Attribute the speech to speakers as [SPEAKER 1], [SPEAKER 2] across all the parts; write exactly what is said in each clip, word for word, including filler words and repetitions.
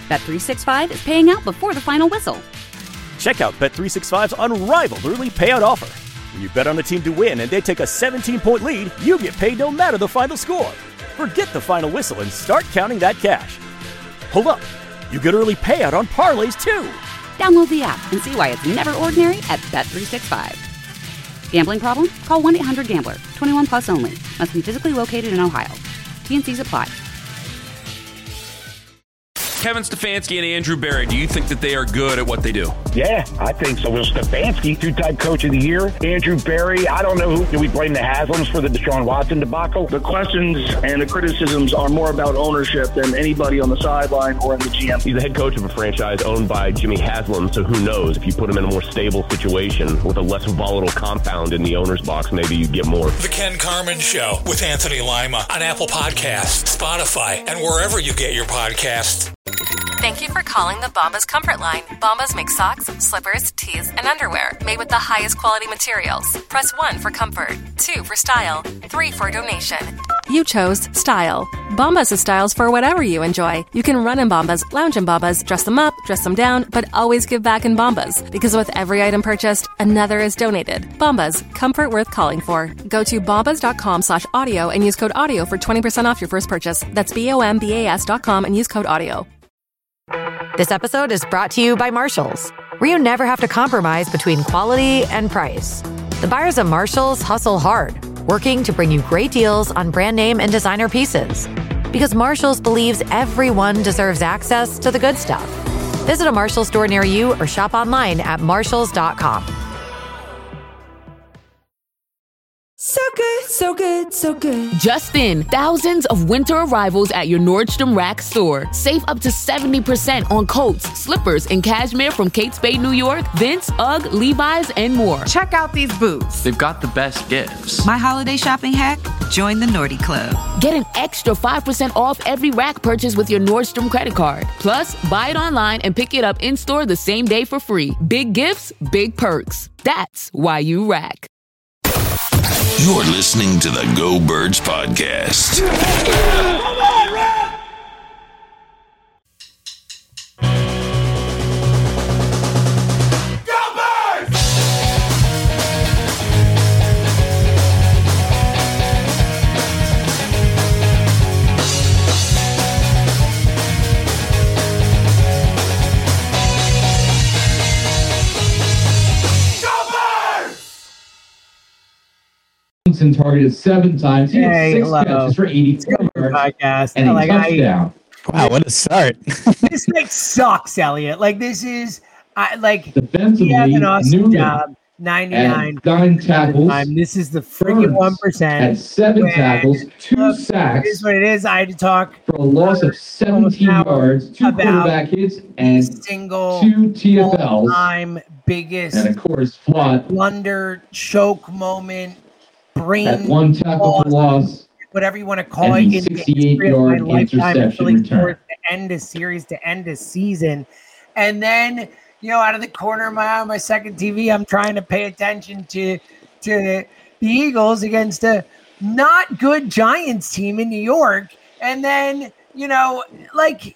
[SPEAKER 1] Bet three sixty-five is paying out before the final whistle.
[SPEAKER 2] Check out Bet three sixty-five's unrivaled early payout offer. When you bet on a team to win and they take a seventeen-point lead, you get paid no matter the final score. Forget the final whistle and start counting that cash. Hold up. You get early payout on parlays, too.
[SPEAKER 1] Download the app and see why it's never ordinary at Bet three sixty-five. Gambling problem? Call one eight hundred gambler. twenty-one plus only. Must be physically located in Ohio. T N Cs apply.
[SPEAKER 3] Kevin Stefanski and Andrew Berry, do you think that they are good at what they do?
[SPEAKER 4] Yeah, I think so. Well, Stefanski, two-time coach of the year. Andrew Berry, I don't know who. Do we blame the Haslams for the Deshaun Watson debacle?
[SPEAKER 5] The questions and the criticisms are more about ownership than anybody on the sideline or in the G M.
[SPEAKER 6] He's the head coach of a franchise owned by Jimmy Haslam, so who knows? If you put him in a more stable situation with a less volatile compound in the owner's box, maybe you get more.
[SPEAKER 7] The Ken Carman Show with Anthony Lima on Apple Podcasts, Spotify, and wherever you get your podcasts.
[SPEAKER 8] Thank you for calling the Bombas Comfort Line. Bombas make socks, slippers, tees, and underwear made with the highest quality materials. Press one for comfort, two for style, three for donation.
[SPEAKER 9] You chose style. Bombas has styles for whatever you enjoy. You can run in Bombas, lounge in Bombas, dress them up, dress them down, but always give back in Bombas. Because with every item purchased, another is donated. Bombas, comfort worth calling for. Go to bombas.com slash audio and use code audio for twenty percent off your first purchase. That's B-O-M-B-A-S dot com and use code audio.
[SPEAKER 10] This episode is brought to you by Marshalls, where you never have to compromise between quality and price. The buyers at Marshalls hustle hard, working to bring you great deals on brand name and designer pieces. Because Marshalls believes everyone deserves access to the good stuff. Visit a Marshalls store near you or shop online at marshalls dot com.
[SPEAKER 11] So good, so good, so good.
[SPEAKER 12] Just in, thousands of winter arrivals at your Nordstrom Rack store. Save up to seventy percent on coats, slippers, and cashmere from Kate Spade, New York, Vince, UGG, Levi's, and more.
[SPEAKER 11] Check out these boots.
[SPEAKER 13] They've got the best gifts.
[SPEAKER 11] My holiday shopping hack? Join the Nordy Club.
[SPEAKER 12] Get an extra five percent off every Rack purchase with your Nordstrom credit card. Plus, buy it online and pick it up in-store the same day for free. Big gifts, big perks. That's why you Rack.
[SPEAKER 14] You're listening to the Go Birds Podcast.
[SPEAKER 15] And targeted seven times. He
[SPEAKER 16] hey,
[SPEAKER 15] had six
[SPEAKER 16] hello.
[SPEAKER 15] catches for eighty-four yards
[SPEAKER 16] podcast.
[SPEAKER 15] and a
[SPEAKER 16] like,
[SPEAKER 15] touchdown.
[SPEAKER 16] I,
[SPEAKER 17] wow, what a start!
[SPEAKER 16] This like sucks, Elliot. Like this is, I like.
[SPEAKER 15] Defensively,
[SPEAKER 16] he has an awesome
[SPEAKER 15] Newman
[SPEAKER 16] job. ninety-nine
[SPEAKER 15] nine tackles.
[SPEAKER 16] Time. This is the freaking one percent.
[SPEAKER 15] Had seven
[SPEAKER 16] when,
[SPEAKER 15] tackles, two
[SPEAKER 16] look,
[SPEAKER 15] sacks.
[SPEAKER 16] It is what it is. I had to talk
[SPEAKER 15] for a loss of seventeen yards, two quarterback hits, and
[SPEAKER 16] single
[SPEAKER 15] two T F Ls.
[SPEAKER 16] Time biggest
[SPEAKER 15] and of course, flawed
[SPEAKER 16] blunder, choke moment. Brain
[SPEAKER 15] that one tackle for loss,
[SPEAKER 16] whatever you want to call it,
[SPEAKER 15] in
[SPEAKER 16] the
[SPEAKER 15] sixty-eight yard interception return
[SPEAKER 16] to end a series, to end a season, and then you know, out of the corner of my eye, on my second T V, I'm trying to pay attention to to the Eagles against a not good Giants team in New York, and then you know, like,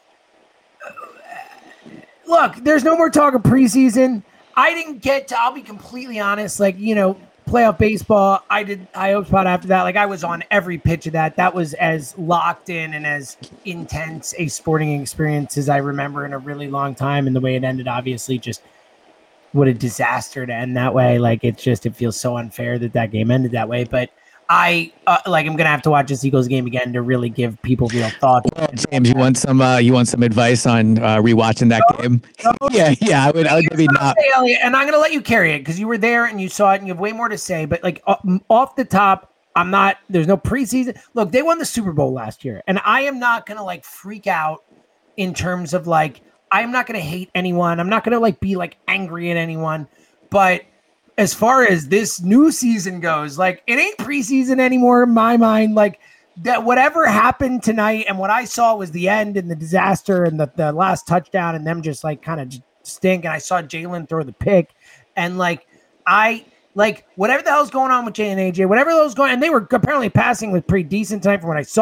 [SPEAKER 16] look, there's no more talk of preseason. I didn't get to. I'll be completely honest, like you know. Playoff baseball, I did I O spot after that. Like I was on every pitch of that. That was as locked in and as intense a sporting experience as I remember in a really long time. And the way it ended, obviously, just what a disaster to end that way. Like it's just, it feels so unfair that that game ended that way. But I uh, like I'm gonna have to watch this Eagles game again to really give people real thoughts.
[SPEAKER 17] Well, James, you want some uh, you want some advice on uh, rewatching that
[SPEAKER 16] no,
[SPEAKER 17] game?
[SPEAKER 16] No,
[SPEAKER 17] yeah, yeah, I would. I would maybe not.
[SPEAKER 16] Say, Elliot, and I'm gonna let you carry it because you were there and you saw it and you have way more to say. But like off the top, I'm not. There's no preseason. Look, they won the Super Bowl last year, and I am not gonna like freak out in terms of like I'm not gonna hate anyone. I'm not gonna like be like angry at anyone, but. As far as this new season goes, like it ain't preseason anymore in my mind. Like that, whatever happened tonight and what I saw was the end and the disaster and the, the last touchdown and them just like kind of stink. And I saw Jalen throw the pick and like I like whatever the hell's going on with Jay and A J, whatever those going, and they were apparently passing with pretty decent time from what I saw.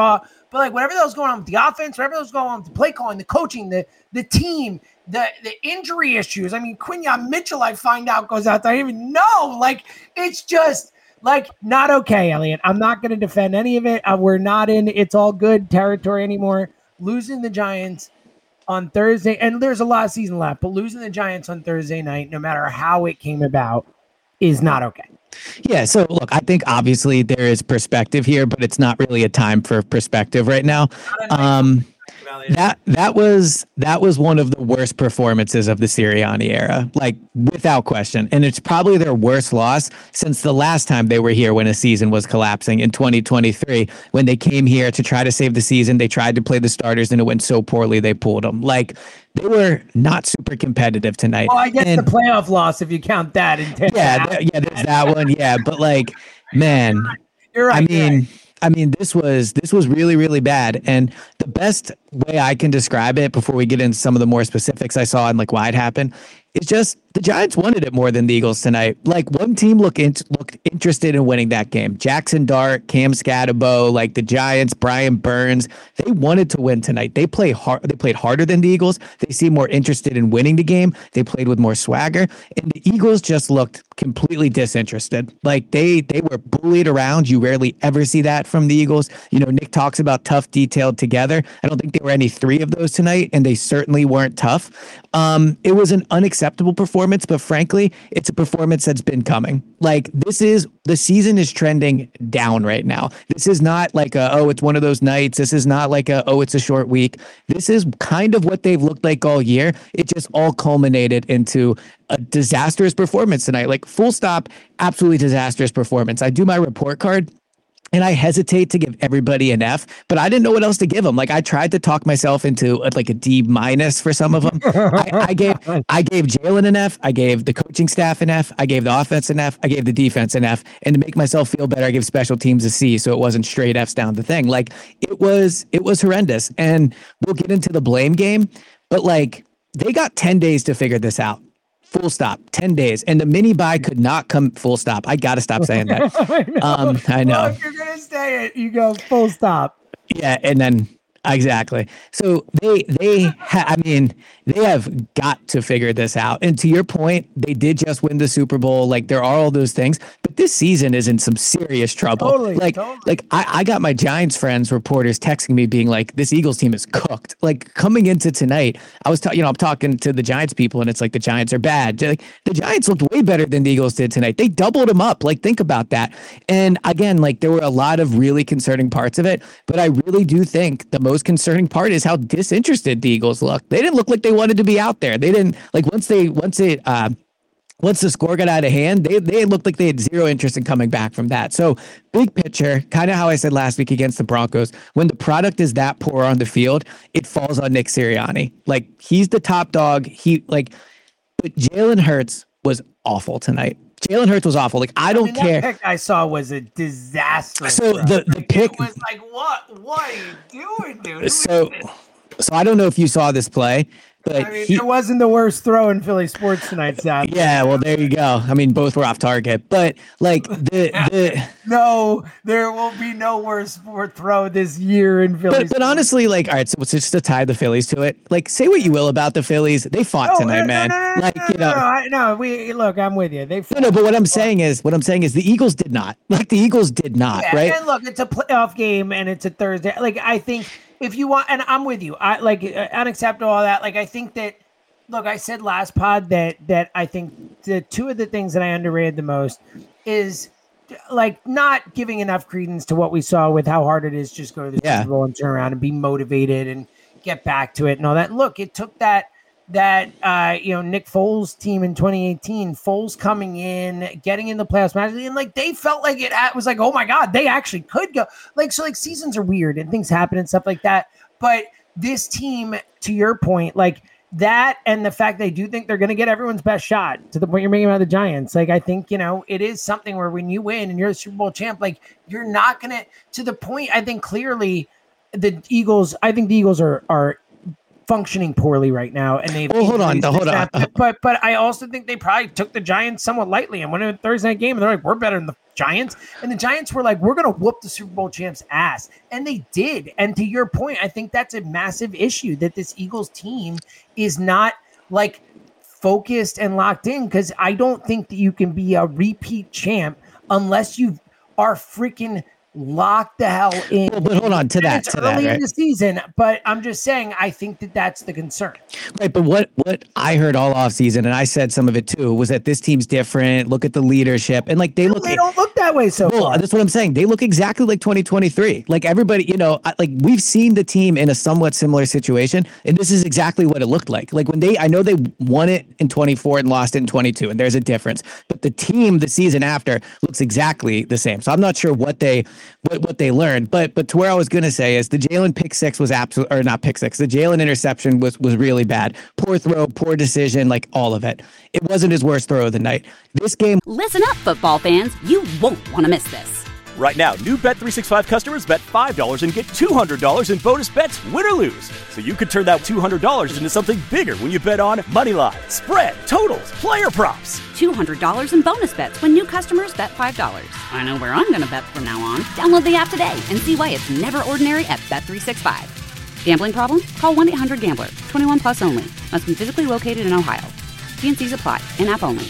[SPEAKER 16] But like whatever that was going on with the offense, whatever that was going on with the play calling, the coaching, the the team, the the injury issues. I mean, Quinyon Mitchell, I find out goes out there. I didn't even know. Like it's just like not okay, Elliot. I'm not going to defend any of it. Uh, we're not in it's all good territory anymore. Losing the Giants on Thursday, and there's a lot of season left, but losing the Giants on Thursday night, no matter how it came about, is not okay.
[SPEAKER 17] Yeah, so look, I think obviously there is perspective here, but it's not really a time for perspective right now. Um, that that was that was one of the worst performances of the Sirianni era, like without question. And it's probably their worst loss since the last time they were here when a season was collapsing in twenty twenty-three. When they came here to try to save the season, they tried to play the starters and it went so poorly they pulled them. Like they were not super competitive tonight.
[SPEAKER 16] Well, I guess
[SPEAKER 17] and,
[SPEAKER 16] the playoff loss, if you count that. In
[SPEAKER 17] yeah, th- yeah, there's that one. Yeah, but like, man,
[SPEAKER 16] you're right.
[SPEAKER 17] I mean.
[SPEAKER 16] You're right.
[SPEAKER 17] I mean, this was this was really, really bad. And the best way I can describe it before we get into some of the more specifics I saw and like why it happened is just the Giants wanted it more than the Eagles tonight. Like one team looked in, looked interested in winning that game. Jackson Dart, Cam Scatterbo, like the Giants, Brian Burns, they wanted to win tonight. They play hard. They played harder than the Eagles. They seemed more interested in winning the game. They played with more swagger, and the Eagles just looked completely disinterested. Like they they were bullied around. You rarely ever see that from the Eagles. You know, Nick talks about tough, detailed together. I don't think there were any three of those tonight, and they certainly weren't tough. Um, it was an unacceptable performance, but frankly, it's a performance that's been coming. Like this is the season is trending down right now. This is not like a, oh, it's one of those nights. This is not like a, oh, it's a short week. This is kind of what they've looked like all year. It just all culminated into a disastrous performance tonight. Like full stop, absolutely disastrous performance. I do my report card. And I hesitate to give everybody an F, but I didn't know what else to give them. Like I tried to talk myself into a, like a D minus for some of them. I, I gave I gave Jalen an F. I gave the coaching staff an F. I gave the offense an F. I gave the defense an F. And to make myself feel better, I gave special teams a C, so it wasn't straight Fs down the thing. Like it was it was horrendous. And we'll get into the blame game, but like they got ten days to figure this out. Full stop, ten days. And the mini buy could not come full stop. I got to stop saying that.
[SPEAKER 16] I know.
[SPEAKER 17] Um, I know.
[SPEAKER 16] Well, if you're going to say it, you go full stop.
[SPEAKER 17] Yeah. And then exactly. So they, they, ha- I mean, they have got to figure this out. And to your point, they did just win the Super Bowl. Like there are all those things, but this season is in some serious trouble.
[SPEAKER 16] Totally,
[SPEAKER 17] like,
[SPEAKER 16] totally.
[SPEAKER 17] like I, I got my Giants friends, reporters texting me being like, this Eagles team is cooked. Like coming into tonight, I was, ta- you know, I'm talking to the Giants people and it's like, the Giants are bad. Like the Giants looked way better than the Eagles did tonight. They doubled them up. Like think about that. And again, like there were a lot of really concerning parts of it, but I really do think the most concerning part is how disinterested the Eagles looked. They didn't look like they wanted to be out there. They didn't like once they, once it, uh, Once the score got out of hand, they they looked like they had zero interest in coming back from that. So big picture, kind of how I said last week against the Broncos, when the product is that poor on the field, it falls on Nick Sirianni. Like he's the top dog. He like, but Jalen Hurts was awful tonight. Jalen Hurts was awful. Like I don't
[SPEAKER 16] I mean,
[SPEAKER 17] care.
[SPEAKER 16] That pick I saw was a disaster.
[SPEAKER 17] So
[SPEAKER 16] bro.
[SPEAKER 17] the the pick
[SPEAKER 16] it was like, what? What are you doing, dude?
[SPEAKER 17] So so I don't know if you saw this play. But
[SPEAKER 16] I mean,
[SPEAKER 17] he,
[SPEAKER 16] it wasn't the worst throw in Philly sports tonight, Seth.
[SPEAKER 17] Yeah, well, there you go. I mean, both were off target, but like the the
[SPEAKER 16] no, there will be no worse sport throw this year in Philly.
[SPEAKER 17] But, but honestly, like, all right, so it's just to tie the Phillies to it. Like, say what you will about the Phillies, they fought
[SPEAKER 16] no,
[SPEAKER 17] tonight,
[SPEAKER 16] no,
[SPEAKER 17] man.
[SPEAKER 16] No, no,
[SPEAKER 17] like,
[SPEAKER 16] no,
[SPEAKER 17] you know,
[SPEAKER 16] no, I, no, we look. I'm with you. They
[SPEAKER 17] no, no. But what I'm saying is, what I'm saying is, the Eagles did not. Like, the Eagles did not.
[SPEAKER 16] Yeah,
[SPEAKER 17] right?
[SPEAKER 16] And look, it's a playoff game, and it's a Thursday. Like, I think if you want, and I'm with you. I like uh, unacceptable all that. Like, I think that. Look, I said last pod that that I think the two of the things that I underrated the most is like not giving enough credence to what we saw with how hard it is just go to the
[SPEAKER 17] yeah.
[SPEAKER 16] Super Bowl and turn around and be motivated and get back to it and all that. Look, it took that that uh, you know Nick Foles team in twenty eighteen, Foles coming in, getting in the playoffs match, and like they felt like it was like, oh my God, they actually could go. Like so, like seasons are weird and things happen and stuff like that. But this team, to your point, like. That and the fact they do think they're going to get everyone's best shot to the point you're making about the Giants. Like, I think, you know, it is something where when you win and you're the Super Bowl champ, like you're not going to, to the point, I think clearly the Eagles, I think the Eagles are, are functioning poorly right now, and they've.
[SPEAKER 17] Oh, hold on, hold on.
[SPEAKER 16] But but I also think they probably took the Giants somewhat lightly and went in a Thursday night game, and they're like, we're better than the Giants, and the Giants were like, we're gonna whoop the Super Bowl champs' ass, and they did. And to your point, I think that's a massive issue that this Eagles team is not like focused and locked in, because I don't think that you can be a repeat champ unless you are freaking locked the hell in.
[SPEAKER 17] Well, but hold on to that.
[SPEAKER 16] It's
[SPEAKER 17] to
[SPEAKER 16] early
[SPEAKER 17] that, right?
[SPEAKER 16] in the season, but I'm just saying, I think that that's the concern.
[SPEAKER 17] Right, but what what I heard all off season, and I said some of it too, was that this team's different. Look at the leadership, and like they look.
[SPEAKER 16] They don't look that way so
[SPEAKER 17] well,
[SPEAKER 16] far.
[SPEAKER 17] That's what I'm saying. They look exactly like twenty twenty-three. Like everybody, you know, like we've seen the team in a somewhat similar situation, and this is exactly what it looked like. Like when they, I know they won it in twenty-four and lost it in twenty-two, and there's a difference. But the team the season after looks exactly the same. So I'm not sure what they what what they learned, but but to where I was gonna say is the Jalen pick six was absolute, or not pick six. The Jalen interception was was really bad. Poor throw, poor decision, like all of it. It wasn't his worst throw of the night. This game.
[SPEAKER 1] Listen up, football fans. You won't want to miss this.
[SPEAKER 2] Right now, new Bet three sixty-five customers bet five dollars and get two hundred dollars in bonus bets, win or lose. So you could turn that two hundred dollars into something bigger when you bet on money line, spread, totals, player props.
[SPEAKER 1] two hundred dollars in bonus bets when new customers bet five dollars. I know where I'm going to bet from now on. Download the app today and see why it's never ordinary at Bet three sixty-five. Gambling problem? Call one eight hundred gambler. twenty-one plus only. Must be physically located in Ohio. T and C's apply. In-app only.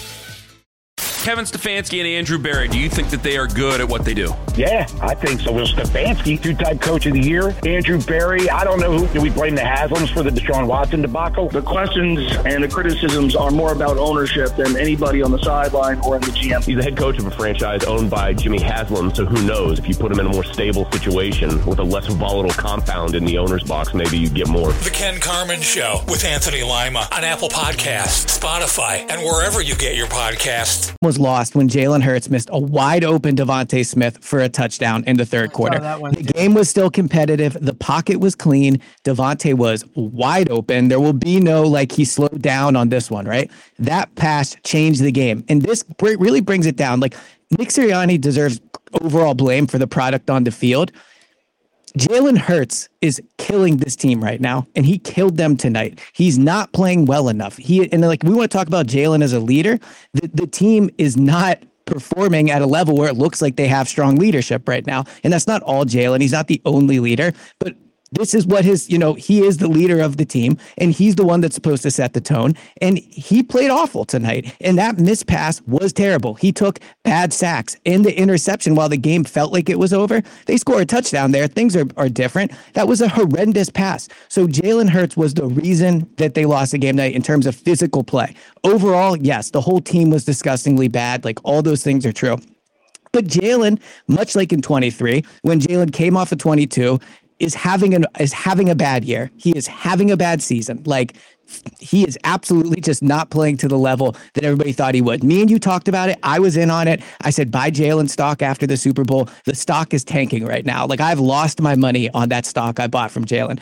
[SPEAKER 3] Kevin Stefanski and Andrew Berry, do you think that they are good at what they do?
[SPEAKER 4] Yeah, I think so. Will Stefanski, two-time coach of the year. Andrew Berry, I don't know who. Do we blame the Haslams for the Deshaun Watson debacle?
[SPEAKER 5] The questions and the criticisms are more about ownership than anybody on the sideline or in the G M.
[SPEAKER 6] He's the head coach of a franchise owned by Jimmy Haslam, so who knows? If you put him in a more stable situation with a less volatile compound in the owner's box, maybe you get more.
[SPEAKER 7] The Ken Carman Show with Anthony Lima on Apple Podcasts, Spotify, and wherever you get your podcasts.
[SPEAKER 17] Was lost when Jalen Hurts missed a wide open Devontae Smith for a touchdown in the third quarter. The game was still competitive. The pocket was clean. Devontae was wide open. There will be no, like, he slowed down on this one, right? That pass changed the game. And this really brings it down. Like, Nick Sirianni deserves overall blame for the product on the field. Jalen Hurts is killing this team right now, and he killed them tonight. He's not playing well enough. He and like we want to talk about Jalen as a leader. The, the team is not performing at a level where it looks like they have strong leadership right now. And that's not all Jalen. He's not the only leader, but this is what his, you know, he is the leader of the team, and he's the one that's supposed to set the tone. And he played awful tonight. And that missed pass was terrible. He took bad sacks and the interception while the game felt like it was over. They score a touchdown there. Things are, are different. That was a horrendous pass. So Jalen Hurts was the reason that they lost the game tonight in terms of physical play. Overall, yes, the whole team was disgustingly bad. Like, all those things are true. But Jalen, much like in twenty-three, when Jalen came off of twenty-two, is having an is having a bad year. He is having a bad season. Like, he is absolutely just not playing to the level that everybody thought he would. Me and you talked about it. I was in on it. I said, buy Jalen stock after the Super Bowl. The stock is tanking right now. Like, I've lost my money on that stock I bought from Jalen.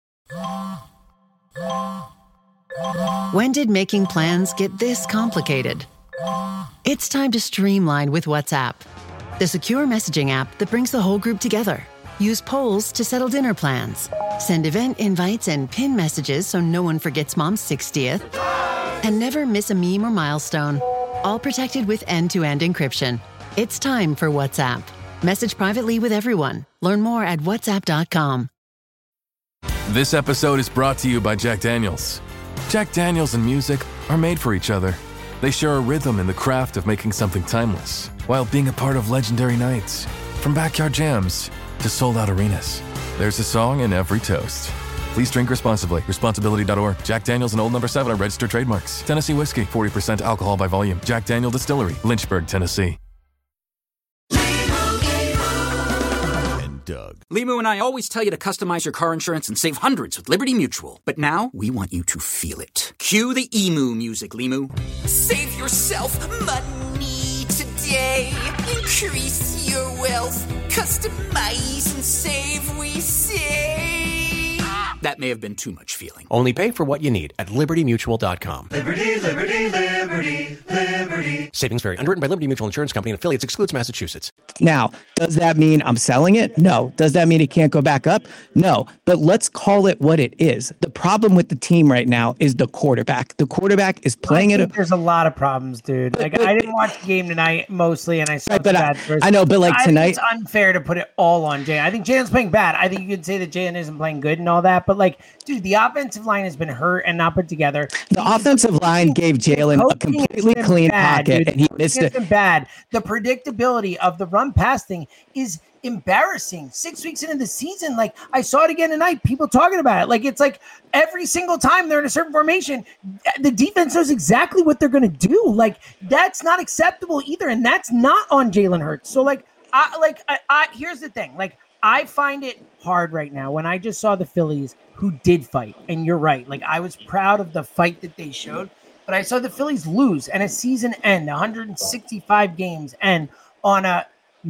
[SPEAKER 13] When did making plans get this complicated? It's time to streamline with WhatsApp, the secure messaging app that brings the whole group together. Use polls to settle dinner plans. Send event invites and pin messages so no one forgets Mom's sixtieth. And never miss a meme or milestone. All protected with end-to-end encryption. It's time for WhatsApp. Message privately with everyone. Learn more at whatsapp dot com.
[SPEAKER 18] This episode is brought to you by Jack Daniels. Jack Daniels and music are made for each other. They share a rhythm in the craft of making something timeless, while being a part of legendary nights. From backyard jams to sold-out arenas, there's a song in every toast. Please drink responsibly. Responsibility dot org. Jack Daniels and Old Number seven are registered trademarks. Tennessee whiskey, forty percent alcohol by volume. Jack Daniel Distillery, Lynchburg, Tennessee.
[SPEAKER 19] And Doug. Limu and I always tell you to customize your car insurance and save hundreds with Liberty Mutual. But now, we want you to feel it. Cue the emu music, Limu.
[SPEAKER 20] Save yourself money today. Increase your wealth. Customize and save, we say.
[SPEAKER 19] That may have been too much feeling.
[SPEAKER 21] Only pay for what you need at liberty mutual dot com.
[SPEAKER 22] Liberty, liberty, liberty, liberty.
[SPEAKER 21] Savings vary. Underwritten by Liberty Mutual Insurance Company and affiliates. Excludes Massachusetts.
[SPEAKER 17] Now, does that mean I'm selling it? No. Does that mean it can't go back up? No. But let's call it what it is. The problem with the team right now is the quarterback. The quarterback is playing
[SPEAKER 16] I think
[SPEAKER 17] it.
[SPEAKER 16] There's a lot of problems, dude. Like, I didn't watch the game tonight mostly, and I saw
[SPEAKER 17] right, but
[SPEAKER 16] bad
[SPEAKER 17] I, I know, but like
[SPEAKER 16] I
[SPEAKER 17] tonight,
[SPEAKER 16] think it's unfair to put it all on Jalen. I think Jalen's playing bad. I think you could say that Jalen isn't playing good and all that, but like, dude, the offensive line has been hurt and not put together.
[SPEAKER 17] The He's offensive line gave Jalen a completely clean
[SPEAKER 16] bad,
[SPEAKER 17] pocket,
[SPEAKER 16] dude.
[SPEAKER 17] and he missed it.
[SPEAKER 16] It's been bad. The predictability of the run pass thing is embarrassing. Six weeks into the season, like I saw it again tonight, people talking about it. Like it's like every single time they're in a certain formation, the defense knows exactly what they're going to do. Like that's not acceptable either, and that's not on Jalen Hurts. So like, I like I, I here's the thing. Like I find it hard right now when I just saw the Phillies who did fight, and you're right. Like I was proud of the fight that they showed, but I saw the Phillies lose and a season end, one hundred sixty-five games, and on a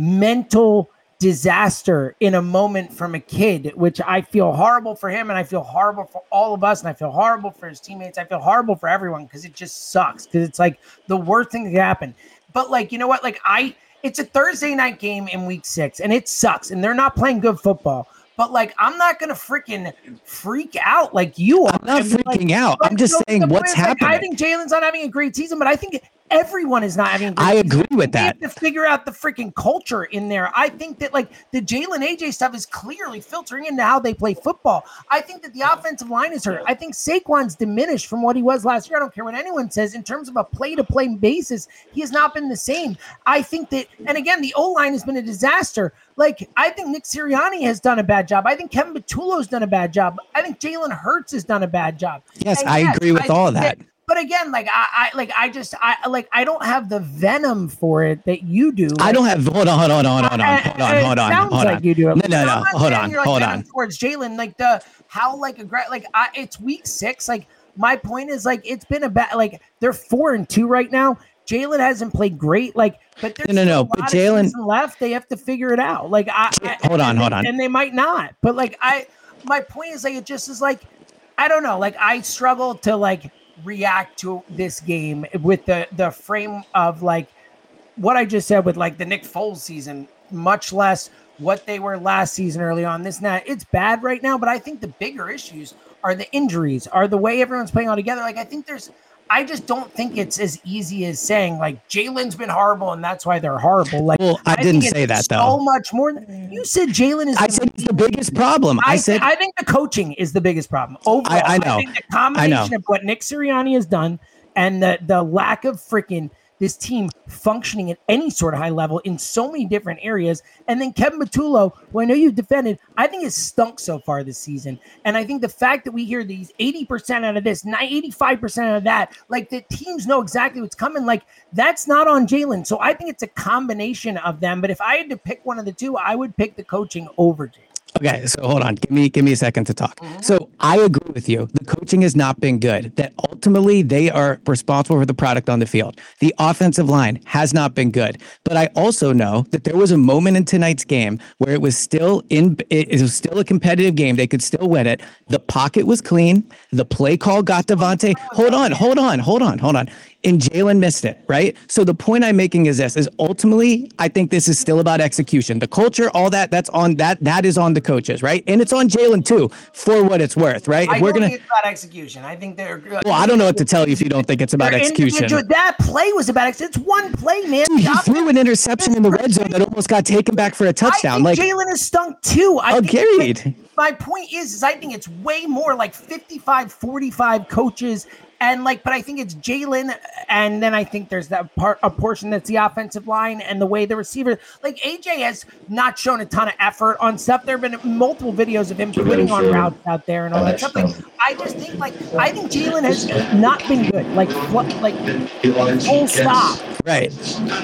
[SPEAKER 16] mental disaster in a moment from a kid, which I feel horrible for him, and I feel horrible for all of us, and I feel horrible for his teammates. I feel horrible for everyone because it just sucks, because it's like the worst thing that could happen. But like, you know what? Like I, it's a Thursday night game in week six, and it sucks, and they're not playing good football. But like, I'm not gonna freaking freak out like you are.
[SPEAKER 17] I'm not
[SPEAKER 16] I mean,
[SPEAKER 17] freaking
[SPEAKER 16] like,
[SPEAKER 17] out. I'm just
[SPEAKER 16] so
[SPEAKER 17] saying what's
[SPEAKER 16] is, like,
[SPEAKER 17] happening.
[SPEAKER 16] I think Jalen's not having a great season, but I think everyone is not having a great
[SPEAKER 17] I
[SPEAKER 16] season.
[SPEAKER 17] agree with
[SPEAKER 16] We
[SPEAKER 17] that.
[SPEAKER 16] have to figure out the freaking culture in there. I think that like the Jalen A J stuff is clearly filtering into how they play football. I think that the offensive line is hurt. I think Saquon's diminished from what he was last year. I don't care what anyone says in terms of a play-to-play basis. He has not been the same. I think that, and again, the O-line has been a disaster. Like, I think Nick Sirianni has done a bad job. I think Kevin Patullo's done a bad job. I think Jalen Hurts has done a bad job.
[SPEAKER 17] Yes,
[SPEAKER 16] And
[SPEAKER 17] I
[SPEAKER 16] yes,
[SPEAKER 17] agree with
[SPEAKER 16] I
[SPEAKER 17] all of
[SPEAKER 16] think
[SPEAKER 17] that.
[SPEAKER 16] But again, like I, I like I just I like I don't have the venom for it that you do. Like,
[SPEAKER 17] I don't have. Hold on, hold on, hold on, hold on, hold on, hold on,
[SPEAKER 16] sounds
[SPEAKER 17] hold
[SPEAKER 16] like
[SPEAKER 17] on.
[SPEAKER 16] you do.
[SPEAKER 17] No, no,
[SPEAKER 16] I'm
[SPEAKER 17] no.
[SPEAKER 16] not
[SPEAKER 17] Hold
[SPEAKER 16] saying
[SPEAKER 17] on,
[SPEAKER 16] you're, like,
[SPEAKER 17] hold
[SPEAKER 16] venom
[SPEAKER 17] on.
[SPEAKER 16] towards Jalen, like the how like aggra- like I, it's week six. Like my point is like it's been a bad like they're four and two right now. Jalen hasn't played great, like, but there's
[SPEAKER 17] No, no, no,
[SPEAKER 16] still a
[SPEAKER 17] but
[SPEAKER 16] lot of
[SPEAKER 17] Jalen-
[SPEAKER 16] season left. They have to figure it out. Like I, I
[SPEAKER 17] Hold on,
[SPEAKER 16] and
[SPEAKER 17] hold
[SPEAKER 16] they-
[SPEAKER 17] on.
[SPEAKER 16] and they might not. But like I, my point is like it just is like I don't know. Like I struggle to like react to this game with the the frame of like what I just said with like the Nick Foles season, much less what they were last season early on. This and that. It's bad right now, but I think the bigger issues are the injuries, are the way everyone's playing all together. Like I think there's I just don't think it's as easy as saying like Jalen's been horrible and that's why they're horrible. Like
[SPEAKER 17] Well, I
[SPEAKER 16] think
[SPEAKER 17] didn't
[SPEAKER 16] it's
[SPEAKER 17] say that,
[SPEAKER 16] so
[SPEAKER 17] though.
[SPEAKER 16] much more. Than, you said Jalen is.
[SPEAKER 17] I said it's the biggest problem. I,
[SPEAKER 16] I
[SPEAKER 17] said
[SPEAKER 16] I think the coaching is the biggest problem. Overall,
[SPEAKER 17] I- I know.
[SPEAKER 16] think the
[SPEAKER 17] I know.
[SPEAKER 16] combination of what Nick Sirianni has done and the the lack of freaking this team functioning at any sort of high level in so many different areas. And then Kevin Patullo, who I know you've defended, I think has stunk so far this season. And I think the fact that we hear these eighty percent out of this, eighty-five percent out of that, like the teams know exactly what's coming. Like that's not on Jalen. So I think it's a combination of them. But if I had to pick one of the two, I would pick the coaching over Jalen.
[SPEAKER 17] Okay, so hold on. Give me give me a second to talk. So I agree with you. The coaching has not been good. That ultimately they are responsible for the product on the field. The offensive line has not been good. But I also know that there was a moment in tonight's game where it was still in it, it was still a competitive game. They could still win it. The pocket was clean. The play call got Devontae. Hold on, hold on, hold on, hold on. And Jalen missed it, right? So the point I'm making is this, is ultimately, I think this is still about execution. The culture, all that, that's on that, that is on the coaches, right? And it's on Jalen too, for what it's worth, right?
[SPEAKER 16] I
[SPEAKER 17] If we're
[SPEAKER 16] don't
[SPEAKER 17] gonna,
[SPEAKER 16] think it's about execution. I think they're
[SPEAKER 17] well, I don't know what to tell you if you don't think it's about
[SPEAKER 16] They're
[SPEAKER 17] execution.
[SPEAKER 16] individual- That play was about execution. It's one play, man.
[SPEAKER 17] Dude, he threw an interception in the red zone that almost got taken back for a touchdown.
[SPEAKER 16] I think
[SPEAKER 17] Like,
[SPEAKER 16] Jalen has stunk too. I think
[SPEAKER 17] agreed.
[SPEAKER 16] that- my point is, is I think it's way more like fifty-five forty-five coaches. And like, but I think it's Jalen, and then I think there's that part, a portion that's the offensive line and the way the receiver, like A J has not shown a ton of effort on stuff. There have been multiple videos of him quitting on routes out there and all that stuff. Like, I just think like, I think Jalen has not been good. Like, what, like full stop.
[SPEAKER 17] Right.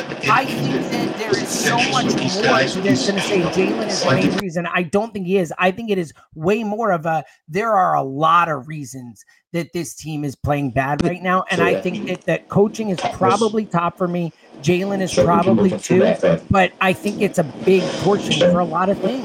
[SPEAKER 16] I think that there is so much more to this than to say Jalen is the main reason. I don't think he is. I think it is way more of a, there are a lot of reasons that this team is playing bad right now. And I think that, that coaching is probably top for me. Jalen is probably two, but I think it's a big portion for a lot of things.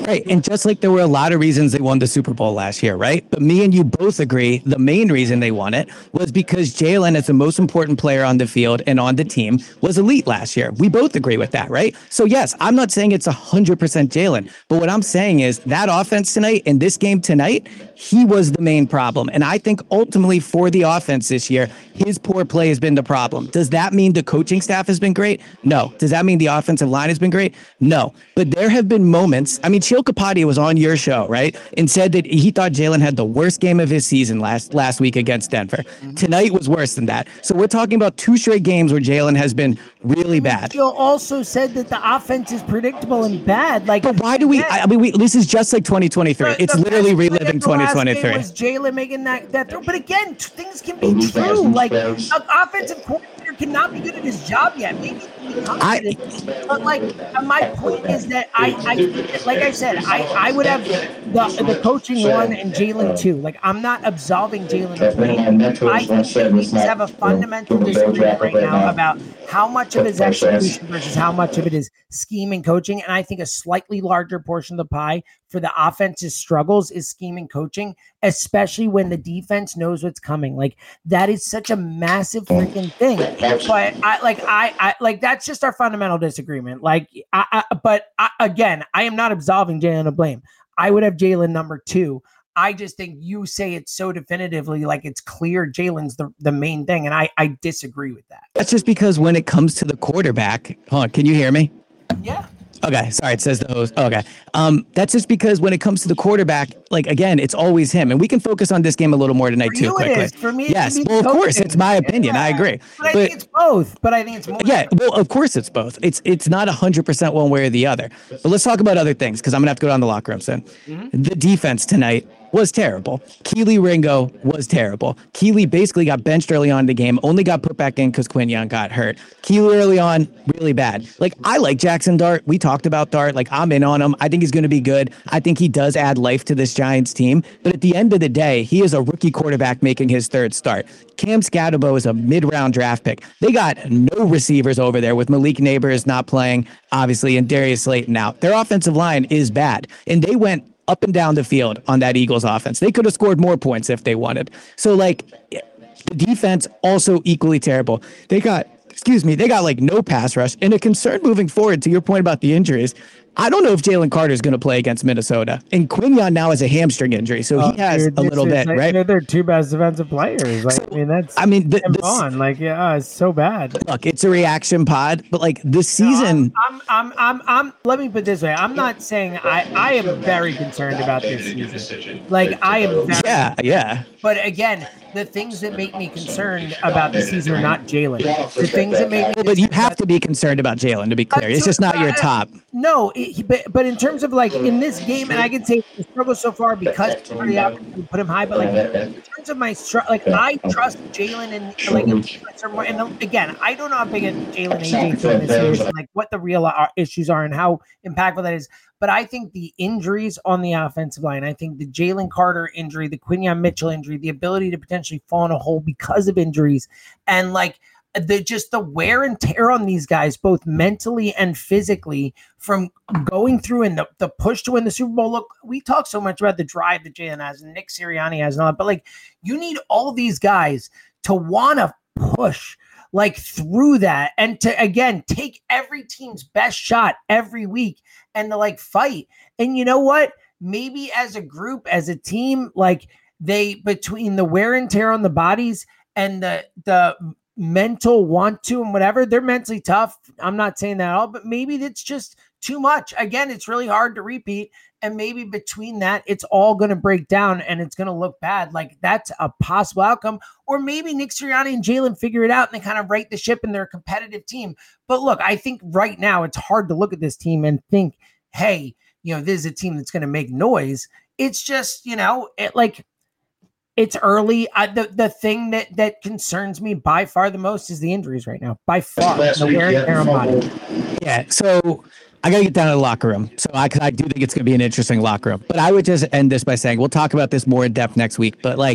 [SPEAKER 17] Right. And just like there were a lot of reasons they won the Super Bowl last year, right? But me and you both agree the main reason they won it was because Jalen, as the most important player on the field and on the team, was elite last year. We both agree with that, right? So yes, I'm not saying it's one hundred percent Jalen, but what I'm saying is that offense tonight, in this game tonight, he was the main problem. And I think ultimately for the offense this year, his poor play has been the problem. Does that mean the coaching staff has been great? No. Does that mean the offensive line has been great? No. But there have been moments. I mean, Chil Kapadia was on your show, right? And said that he thought Jalen had the worst game of his season last last week against Denver. Mm-hmm. Tonight was worse than that. So we're talking about two straight games where Jalen has been really bad.
[SPEAKER 16] Chil also said that the offense is predictable and bad. Like,
[SPEAKER 17] but why do we? I mean, we, this is just like twenty twenty-three.
[SPEAKER 16] The,
[SPEAKER 17] it's
[SPEAKER 16] the
[SPEAKER 17] literally reliving twenty twenty-three.
[SPEAKER 16] Was Jalen making that that throw? But again, t- things can be true. Like, an offensive coordinator cannot be good at his job yet. Maybe he can be confident. But like, my point is that I, I, like I said, I, I would have the the coaching one and Jalen two. Like, I'm not absolving Jalen of blame. I think that we just have a fundamental disagreement right now about how much of it is execution versus how much of it is scheme and coaching. And I think a slightly larger portion of the pie for the offense's struggles is scheme and coaching, especially when the defense knows what's coming. Like, that is such a massive freaking thing. But I like I, I like that's just our fundamental disagreement. Like, I, I but I, again, I am not absolving Jalen of blame. I would have Jalen number two. I just think you say it so definitively, like it's clear Jalen's the, the main thing, and I, I disagree with that.
[SPEAKER 17] That's just because when it comes to the quarterback, hold on, can you hear me?
[SPEAKER 16] Yeah.
[SPEAKER 17] Okay, sorry, it says the host. Okay, um, that's just because when it comes to the quarterback, like again, it's always him, and we can focus on this game a little more tonight
[SPEAKER 16] For
[SPEAKER 17] too.
[SPEAKER 16] you
[SPEAKER 17] Quickly,
[SPEAKER 16] it is. For me,
[SPEAKER 17] yes,
[SPEAKER 16] it
[SPEAKER 17] well, of course,
[SPEAKER 16] coaching.
[SPEAKER 17] it's my opinion.
[SPEAKER 16] Yeah.
[SPEAKER 17] I agree,
[SPEAKER 16] but I but, think it's both. But I think it's more.
[SPEAKER 17] Yeah, well, of course, it's both. It's it's not a hundred percent one way or the other. But let's talk about other things because I'm gonna have to go down the locker room soon. Mm-hmm. The defense tonight was terrible. Keely Ringo was terrible. Keely basically got benched early on in the game, only got put back in because Quinyon got hurt. Keely early on, really bad. Like, I like Jackson Dart. We talked about Dart. Like, I'm in on him. I think he's going to be good. I think he does add life to this Giants team. But at the end of the day, he is a rookie quarterback making his third start. Cam Scatterbo is a mid-round draft pick. They got no receivers over there with Malik Neighbors not playing, obviously, and Darius Slayton out. Their offensive line is bad. And they went up and down the field on that Eagles offense. They could have scored more points if they wanted. So, like, the defense also equally terrible. They got, excuse me, they got, like, no pass rush. And a concern moving forward, to your point about the injuries, I don't know if Jalen Carter is going to play against Minnesota. And Quinyon now has a hamstring injury, so he has
[SPEAKER 16] dude,
[SPEAKER 17] a little bit,
[SPEAKER 16] like,
[SPEAKER 17] right?
[SPEAKER 16] They're their two best defensive players. Like, so, I mean, that's
[SPEAKER 17] I mean, the,
[SPEAKER 16] on. Like, yeah, it's so bad.
[SPEAKER 17] Look, it's a reaction pod, but like this season,
[SPEAKER 16] no, I'm, I'm, I'm, I'm, I'm. Let me put it this way: I'm not saying I, I am very concerned about this season. Like, I am. Very
[SPEAKER 17] yeah, yeah.
[SPEAKER 16] But again, the things that make me concerned about the season are not Jalen. The things that make me.
[SPEAKER 17] Well, but you have to be concerned about Jalen, to be clear. It's just not your top.
[SPEAKER 16] No, it, but but in terms of like in this game, and I can say the struggle so far because we put him high, but like in terms of my str- like I trust Jalen and like and again, I don't know how big a Jalen A J team this is, and like what the real issues are and how impactful that is. But I think the injuries on the offensive line, I think the Jalen Carter injury, the Quinyon Mitchell injury, the ability to potentially fall in a hole because of injuries, and like the just the wear and tear on these guys, both mentally and physically, from going through and the, the push to win the Super Bowl. Look, we talk so much about the drive that Jalen has and Nick Sirianni has and all that, but like you need all these guys to want to push like through that and to again take every team's best shot every week and to like fight. And you know what? Maybe as a group, as a team, like they between the wear and tear on the bodies and the the mental want to and whatever, they're mentally tough. I'm not saying that at all, but maybe it's just too much. Again, it's really hard to repeat. And maybe between that, it's all going to break down and it's going to look bad. Like that's a possible outcome. Or maybe Nick Sirianni and Jalen figure it out and they kind of right the ship and they're a competitive team. But look, I think right now it's hard to look at this team and think, hey, you know, this is a team that's going to make noise. It's just, you know, it like it's early. I, the, the thing that, that concerns me by far the most is the injuries right now. By far. The wear and tear on body.
[SPEAKER 17] Yeah. So I got to get down to the locker room. So I, cause I do think it's going to be an interesting locker room. But I would just end this by saying we'll talk about this more in depth next week. But like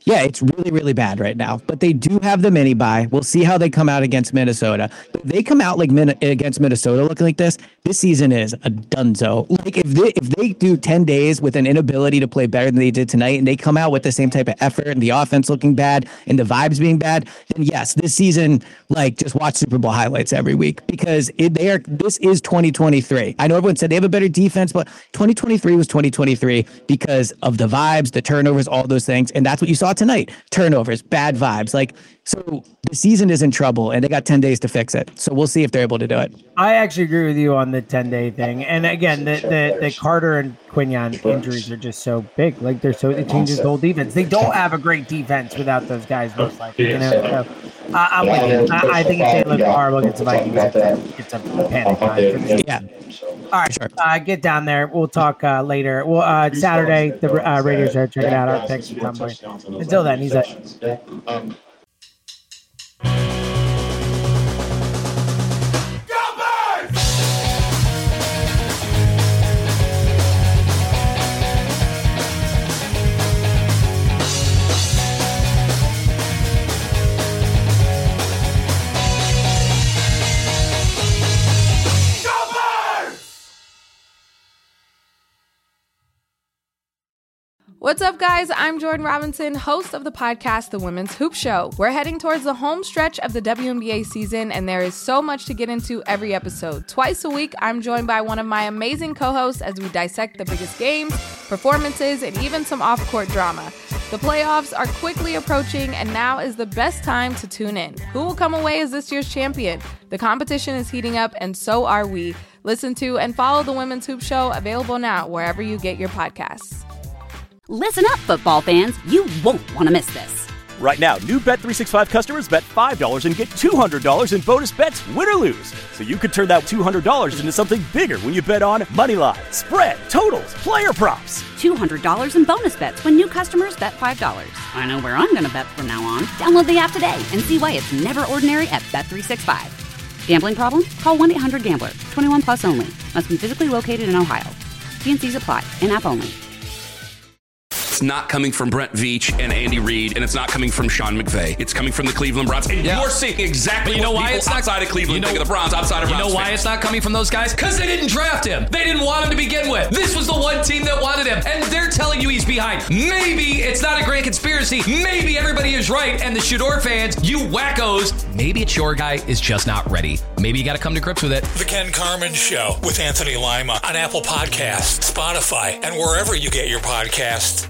[SPEAKER 17] Yeah, it's really, really bad right now. But they do have the mini bye. We'll see how they come out against Minnesota. If they come out like min- against Minnesota looking like this, this season is a dunzo. Like if they if they do ten days with an inability to play better than they did tonight, and they come out with the same type of effort and the offense looking bad and the vibes being bad, then yes, this season, like just watch Super Bowl highlights every week because it, they are. This is twenty twenty-three. I know everyone said they have a better defense, but twenty twenty-three was twenty twenty-three because of the vibes, the turnovers, all those things, and that's what you saw tonight. Turnovers, bad vibes. Like, so the season is in trouble and they got ten days to fix it. So we'll see if they're able to do it.
[SPEAKER 16] I actually agree with you on the ten day thing. And again, the, the, the Carter and Quinyon injuries are just so big. Like they're so, it changes the whole defense. They don't have a great defense without those guys, most likely. You know, so uh, I'm with you. I, I think if they look horrible against the Vikings, it's a, it's a panic time for this.
[SPEAKER 17] Yeah.
[SPEAKER 16] All right, sure. uh, get down there. We'll talk uh, later. Well, uh, Saturday, the uh, radio show. Check it out. Our picks from Tumblr. Until then, he's like.
[SPEAKER 8] What's up, guys? I'm Jordan Robinson, host of the podcast, The Women's Hoop Show. We're heading towards the home stretch of the W N B A season, and there is so much to get into every episode. Twice a week, I'm joined by one of my amazing co-hosts as we dissect the biggest games, performances, and even some off-court drama. The playoffs are quickly approaching, and now is the best time to tune in. Who will come away as this year's champion? The competition is heating up, and so are we. Listen to and follow The Women's Hoop Show, available now wherever you get your podcasts.
[SPEAKER 1] Listen up, football fans. You won't want to miss this.
[SPEAKER 2] Right now, new Bet three sixty-five customers bet five dollars and get two hundred dollars in bonus bets, win or lose. So you could turn that two hundred dollars into something bigger when you bet on money line, spread, totals, player props.
[SPEAKER 1] two hundred dollars in bonus bets when new customers bet five dollars. I know where I'm going to bet from now on. Download the app today and see why it's never ordinary at Bet three sixty-five. Gambling problem? Call one eight hundred gambler. twenty-one plus only. Must be physically located in Ohio. T and C's apply. In-app only.
[SPEAKER 3] It's not coming from Brent Veach and Andy Reid, and it's not coming from Sean McVay. It's coming from the Cleveland Browns. And yeah. You're seeing exactly but you know what why people it's not, outside of Cleveland you know, think of the Browns, outside of
[SPEAKER 22] You
[SPEAKER 3] Browns
[SPEAKER 22] know why
[SPEAKER 3] fans.
[SPEAKER 22] It's not coming from those guys? Because they didn't draft him. They didn't want him to begin with. This was the one team that wanted him, and they're telling you he's behind. Maybe it's not a grand conspiracy. Maybe everybody is right, and the Shador fans, you wackos, maybe it's your guy is just not ready. Maybe you got to come to grips with it.
[SPEAKER 7] The Ken Carman Show with Anthony Lima on Apple Podcasts, Spotify, and wherever you get your podcasts.